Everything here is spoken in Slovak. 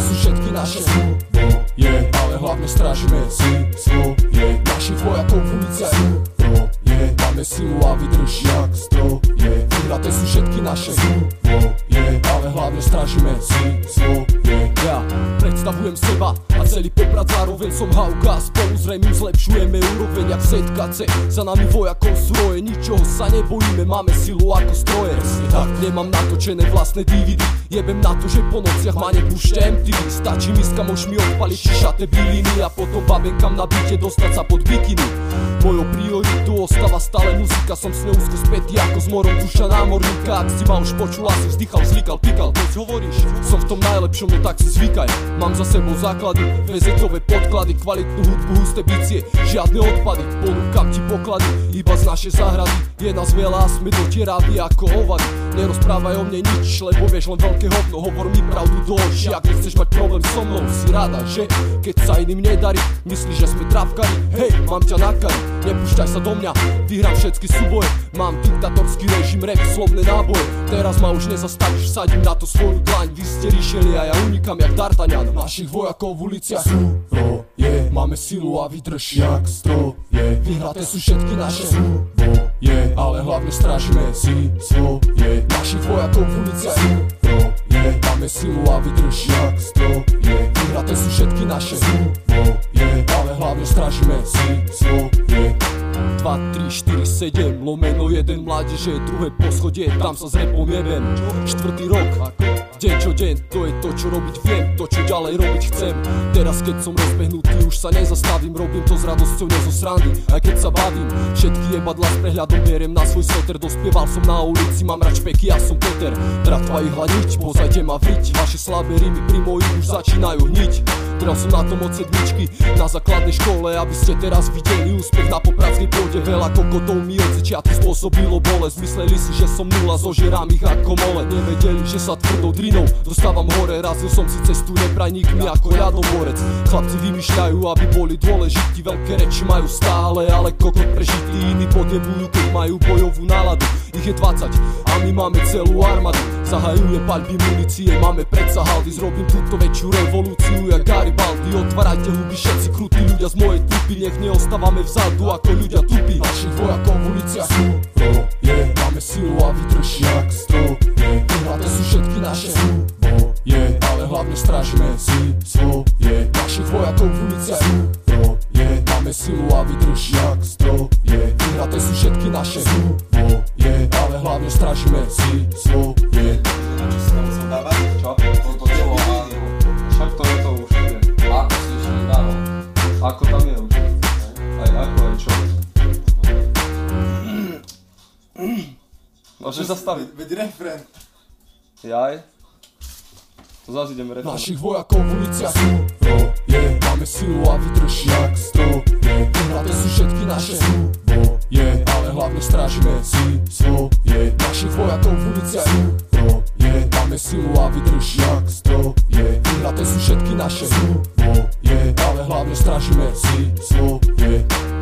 sú všetky naše svoje, ale hlavne strážime si svoje. Našich vojakov v uliciach svoje, máme silu a vydrž jak stroje. Vyhraté sú všetky naše svoje, ale hlavne strážime si svoje. Ja predstavujem seba a celý Poprad, zároveň som Hauka. Spolu zrejmým zlepšujeme úroveň jak ZKC. Za nami vojakov svoje, ničoho sa nebojíme, máme silu ako stroje. Tak nemám natočené vlastné DVD, jebem na to, že po nociach ma nepúšťa MTV. Stačí mi s kamošmi odpaliť šišaté byliny a potom babenkam na byte dostať sa pod bikiny. Mojou prioritou ostáva stále muzika, som s ňou úzko spätý ako s morom duša námorníka. Ak si ma už počul, asi vzdychal, vzlikal, pikal. Keď hovoríš, som v tom najlepšom, no tak si zvykaj. Mám za sebou základy, VZ-ové podklady, kvalitnú hudbu, husté bicie, žiadne odpady. Ponúkam ti poklady, iba z našej záhrady. Je nás veľa a sme dotierávi ako hovady. Nerozprávaj o mne nič, lebo vieš len veľké hovno. Hovor mi pravdu do očí, ak nechceš mať problém so mnou. Si rada, že keď sa iným nedarí, myslíš, že sme trapkari. Hej, mám ťa na kari, nepúšťaj sa do mňa, vyhrám všetky súboje. Mám diktatorský režim, rap, slovné náboje. Teraz ma už nezastavíš, vsadím na to svoju dlaň. Vy ste rišeli a ja unikam jak D'Artagnan. Našich vojakov v uliciach svoje, máme silu a vydrž jak stroje. Vyhraté sú všetky naše svoje, ale hlavne strážime si svoje. Našich vojakov v uliciach svoje, máme silu a vydrž jak stroje. Vyhraté sú všetky naše svoje, ale hlavne strážime si svoje. 2, 3, 4, 7, lomeno 1, mládeže, druhé poschodie, tam sa s rapom jebem. 4. rok, deň čo deň, to je to, čo robiť viem, to, čo ďalej robiť chcem. Teraz, keď som rozbehnutý, už sa nezastavím, robím to s radosťou, nie zo srandy, aj keď sa bavím. Všetky jebadla s prehľadom beriem na svoj sveter, dospieval som na ulici, mám rád špeky, ja som Peter. Tratva ich hladiť, pozajte ma vriť, vaše slabé rymy pri mojich už začínajú hniť. Drel som na tom od sedmičky na základnej škole, aby ste teraz videli úspech na popradskej pôde. Veľa kokotov mi od začiatku spôsobilo bolesť, mysleli si, že som nula, zožerám ich ako mole. Nevedeli, že sa tvrdou drinou dostávam hore, razil som si cestu nepraníkmi ako ľadoborec. Chlapci vymýšľajú, aby boli dôležití, veľké reči majú stále, ale kokot prežitý. Iní podjebujú, keď majú bojovú náladu. Ich je 20 a my máme celú armádu. Zahajuje paľby munície, máme predsa haldy. Zrobím túto väčšiu revolúciu jak Garibaldi. Otvárajte huby všetci krutí ľudia z mojej trupy, nech neostávame vzadu ako ľudia tupí. Našich vojakov v uliciach svoje, máme silu a vydrž jak stroje. Vyhraté sú všetky naše svoje, ale hlavne strážime si svoje. Našich vojakov v uliciach svoje, máme silu a vydrž jak stroje. Vyhraté sú všetky naše svoje, ale hlavne strážime si svoje. Čo si tam musel dávať? Čo? Toto telo a... Však to je to už ide. Ako si ešte nedával? Ako tam je už? Aj ako, aj čo? Môžeš zastaviť. Veď refrén. Jaj. To zás ideme refrén. Našich vojakov v uliciach svoje, máme silu a vydrž jak stroje. Vyhraté sú všetky naše svoje, ale hlavne strážime si svoje. Našich vojakov v uliciach svoje, máme silu a vydrž jak stroje. Vyhraté sú všetky naše svoje, ale hlavne strážime si svoje.